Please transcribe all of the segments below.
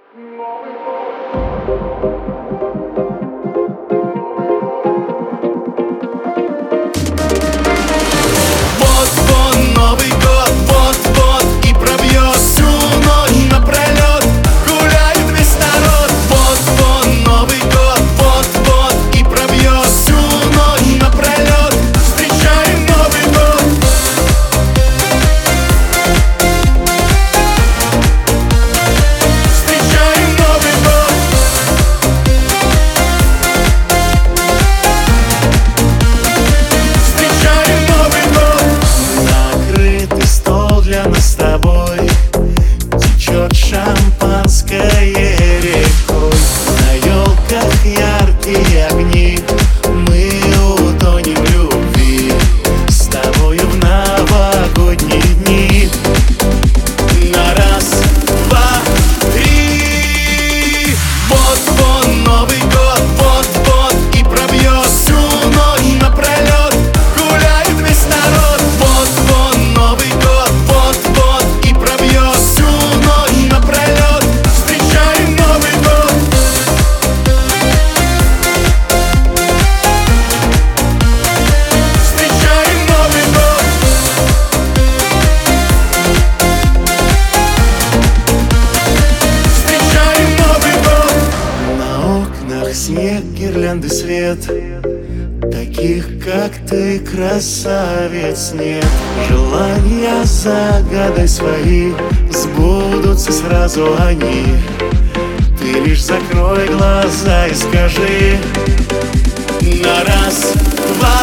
Вот-вот Новый год, вот-вот и пробьет всю ночь напролет, гуляет весь народ. Вот-вот Новый год, вот-вот и пробьет всю ночь напролет, встречаем Новый год. Встречаем Новый год. Встречаем Новый год. Накрытый стол для нас с тобой, течет шампанское рекой. На елках яркие огни, мы утонем в любви с тобою в новогодние дни. На раз, два, три. Вот-вот Новый год, вот-вот и пробьет всю ночь напролет, гуляет весь народ. Вот-вот Новый год, вот-вот и пробьет всю ночь напролет, встречаем Новый год. Встречаем Новый год. Встречаем Новый год. На окнах снег, гирлянды, свет, таких, как ты, красавец, нет. Желания загадай свои, сбудутся сразу они. Ты лишь закрой глаза и скажи на раз, два,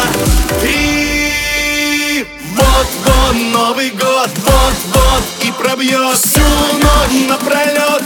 три. Вот-вот Новый год, вот-вот и пробьет всю ночь напролет,